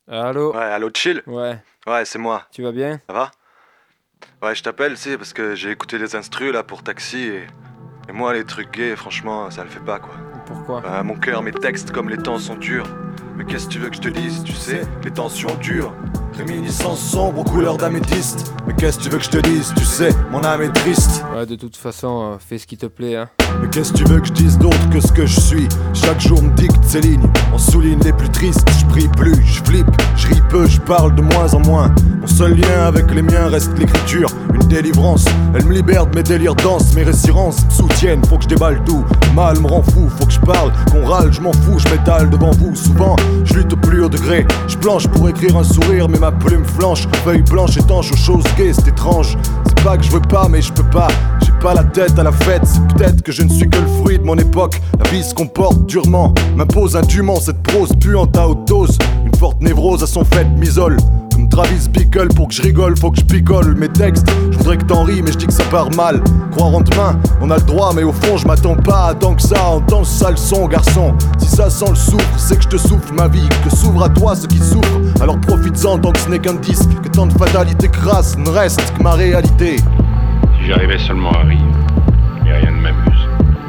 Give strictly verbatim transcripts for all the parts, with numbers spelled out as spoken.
Allô? Ouais, allô, chill? Ouais, Ouais, c'est moi. tu vas bien? Ça va? Ouais, je t'appelle, c'est parce que j'ai écouté les instrus là pour Taxi et... et moi, les trucs gays, franchement, ça le fait pas quoi. Pourquoi? Bah, mon cœur, mes textes, comme les temps sont durs. Mais qu'est-ce que tu veux que je te dise, tu sais, les tensions durent. Réminiscence sombre aux couleurs d'améthyste. Mais qu'est-ce que tu veux que je te dise, tu sais, mon âme est triste. Ouais, de toute façon, euh, fais ce qui te plaît, hein. Mais qu'est-ce que tu veux que je dise d'autre que ce que je suis? Chaque jour me dicte ces lignes, on souligne les plus tristes. Je prie plus, je flippe, je ris peu, je parle de moins en moins. Mon seul lien avec les miens reste l'écriture, une délivrance. Elle me libère de mes délires denses, mes résirences me soutiennent. Faut que je déballe tout, le mal me rend fou. Faut que je parle, qu'on râle, je m'en fous, je m'étale devant vous. Souvent, je lutte au plus haut degré, je planche pour écrire un sourire, mais ma plume flanche. Feuille blanche étanche aux choses gays, c'est étrange. C'est pas que je veux pas, mais je peux pas. J'ai pas la tête à la fête, c'est peut-être que je ne suis que le fruit de mon époque. La vie se comporte durement, m'impose indûment cette prose puante à haute dose. Une forte névrose à son fait m'isole. Comme Travis Bickle, pour que je rigole, faut que je picole mes textes. Je voudrais que t'en ris, mais je dis que ça part mal. Croire en demain, on a le droit, mais au fond, je m'attends pas à tant que ça. Entends ce sale son, garçon. Si ça sent le soufre, c'est que je te souffle ma vie. Que s'ouvre à toi ceux qui souffrent. Alors profites-en tant que ce n'est qu'un disque. Que tant de fatalité crasse ne reste que ma réalité. Si j'arrivais seulement à rire, mais rien ne m'amuse.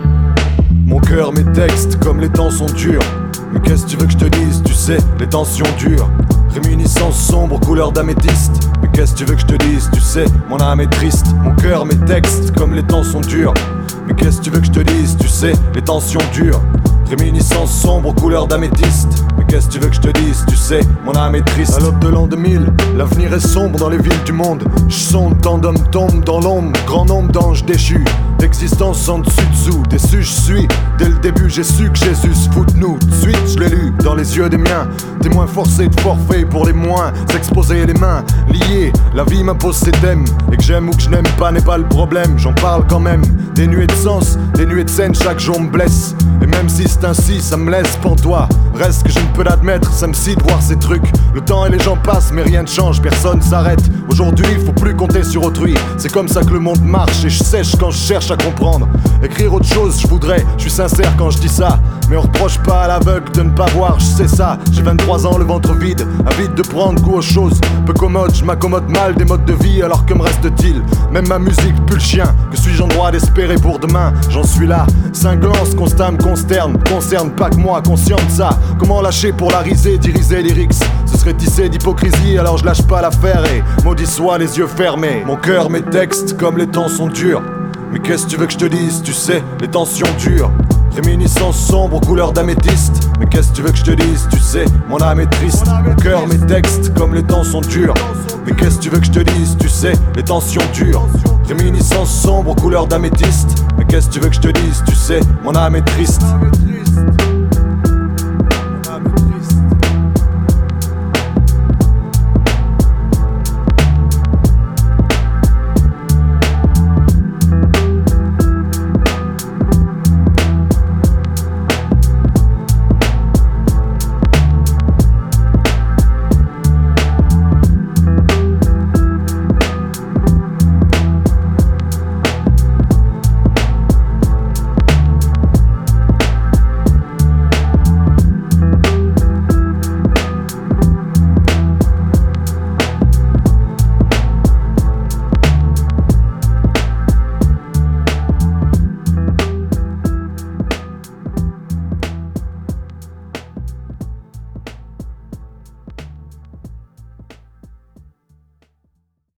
Mon cœur, mes textes, comme les temps sont durs. Mais qu'est-ce que tu veux que je te dise, tu sais, les tensions durent. Réminiscence sombre, couleur d'améthyste. Mais qu'est-ce que tu veux que je te dise, tu sais, mon âme est triste. Mon cœur, mes textes, comme les temps sont durs. Mais qu'est-ce que tu veux que je te dise, tu sais, les tensions durent. Réminiscence sombre, couleur d'améthyste. Mais qu'est-ce que tu veux que je te dise, tu sais, mon âme est triste. À l'aube de l'an deux mille, l'avenir est sombre dans les villes du monde. Je sonde, tant d'hommes tombent dans l'ombre. Grand nombre d'anges déchus, d'existence en dessus-dessous. Déçu je suis, dès le début j'ai su que Jésus se fout de nous. Tout de suite je l'ai lu dans les yeux des miens. Témoins forcés de forfait pour les moins. S'exposer les mains liées, la vie m'impose ses thèmes. Et que j'aime ou que je n'aime pas n'est pas le problème. J'en parle quand même, des nuées de sens, des nuées de scène, chaque jour me blesse. Et même si c'est ainsi, ça me laisse pantois. Reste que je ne peux l'admettre, ça me scie de voir ces trucs. Le temps et les gens passent mais rien ne change, personne s'arrête. Aujourd'hui faut plus compter sur autrui. C'est comme ça que le monde marche et je sèche quand je cherche à comprendre. Écrire autre chose je voudrais, je suis sincère quand je dis ça. Mais on reproche pas à l'aveugle de ne pas voir, je sais ça. J'ai vingt-trois ans, le ventre vide, avide de prendre goût aux choses. Peu commode, je m'accommode mal des modes de vie, alors que me reste-t-il? Même ma musique pue le chien, que suis-je en droit d'espérer pour demain? J'en suis là, cinglant, ce constat me consterne. Concerne pas que moi, conscient de ça. Comment lâcher pour la riser, diriger lyrics? Ce serait tissé d'hypocrisie, alors je lâche pas l'affaire et maudit soit les yeux fermés. Mon cœur, mes textes, comme les temps sont durs. Mais qu'est-ce que tu veux que je te dise, tu sais, les tensions durent. Réminiscence sombre aux couleurs d'améthyste. Mais qu'est-ce que tu veux que je te dise, tu sais, mon âme est triste. Mon cœur, mes textes, comme les temps sont durs. Mais qu'est-ce que tu veux que je te dise, tu sais, les tensions durent. Réminiscence sombre aux couleurs d'améthyste. Mais qu'est-ce que tu veux que je te dise, tu sais, mon âme est triste.